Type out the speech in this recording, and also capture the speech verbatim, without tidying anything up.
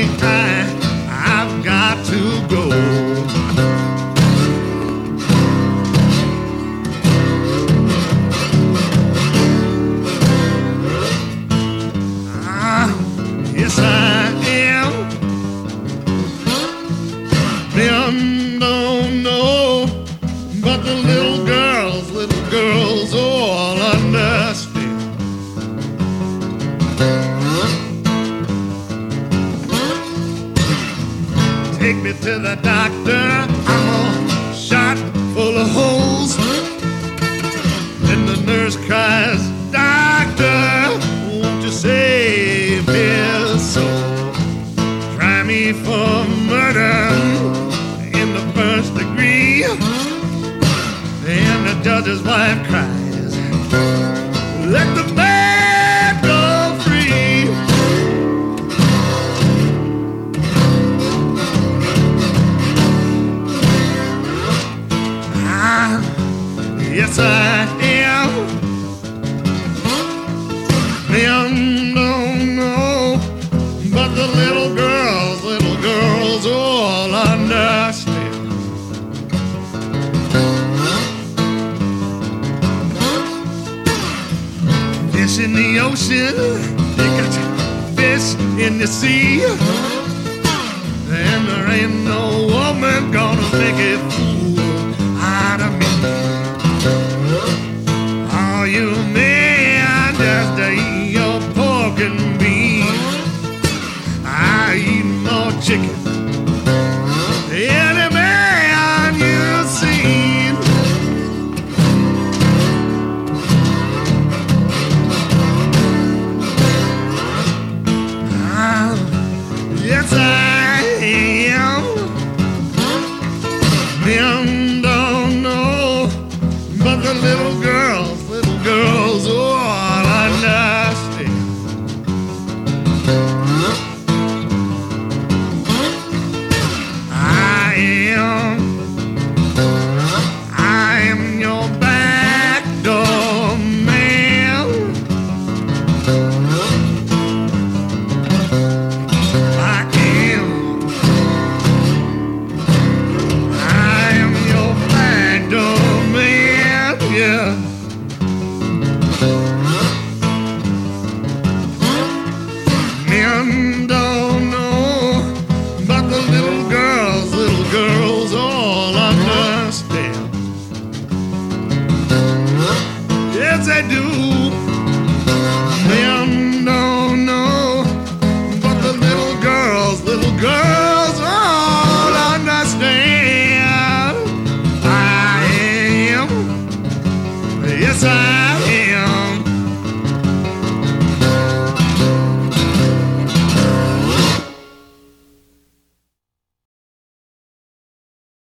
I, I've got to go. Ah, yes, I am. Men don't know, but the little girls, little girls all understand. Take me to the doctor, I'm all shot full of holes. Then the nurse cries, doctor, won't you save his soul? Try me for murder in the first degree. And the judge's wife cries, let the man go free. Ah, yes, I am. Men don't know, but the little girls, little girls all understand. Fish in the ocean, they got fish in the sea, and there ain't no woman gonna make a fool out of me. All you men just eat your pork and beans. I eat more chicken than any man you've seen. Ah, yes, I am. Men don't know, but the little girls, little girls all understand. I am, I am your back door man. I am, I am your back door man, yeah. Men don't know, but the little girls, little girls all understand. Yes, they do.